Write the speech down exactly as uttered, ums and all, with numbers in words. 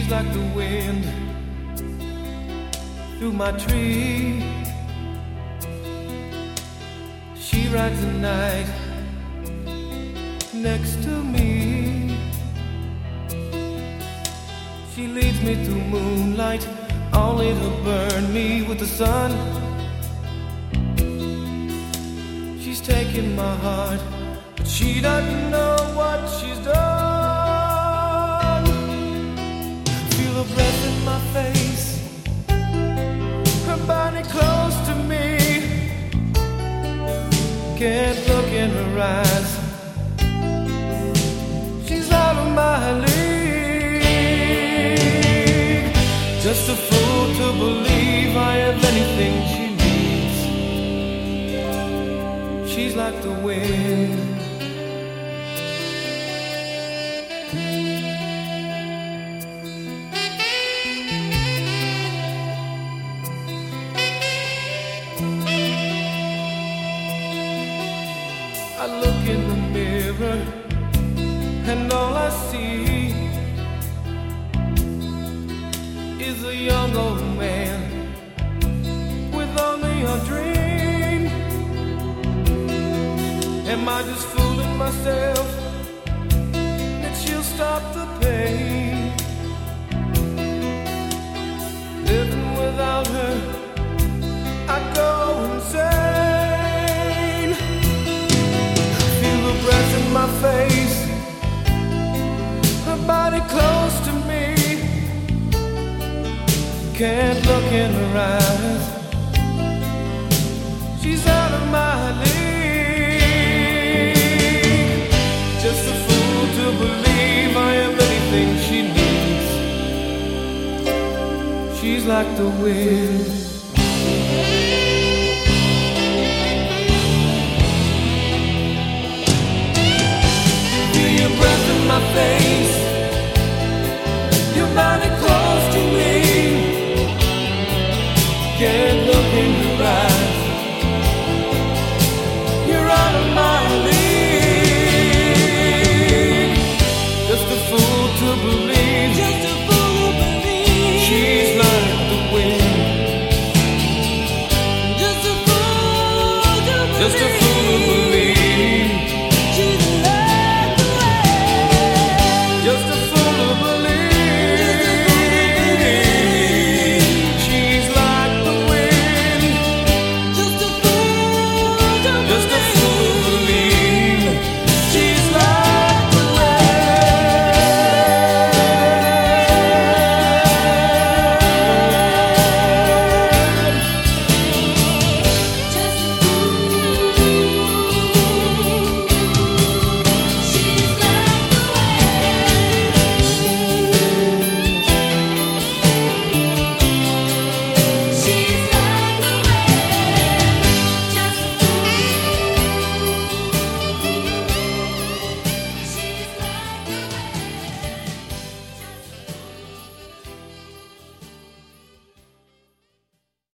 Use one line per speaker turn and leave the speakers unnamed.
like the wind through my tree. She rides the night next to me. She leads me through moonlight, only to burn me with the sun. She's taking my heart, but she doesn't know what she's done. Feel her breath in my face, her body close to me. Can't look in her eyes, she's out of my league. Just a fool to believe I have anything she needs. She's like the wind. I look in the mirror and all I see is a young old man with only a dream. Am I just fooling myself that she'll stop the pain? Living without her, I go insane. Feel the breath in my face, her body close to me. Can't look in her eyes, she's out of my league. Just a fool to believe I am anything she needs. She's like the wind. Feel your breath in my face, your body close to me. Can't look in your eyes, you're out of my league. Just a fool to believe, just a fool to believe she's like the wind. Just a fool to believe, just a fool.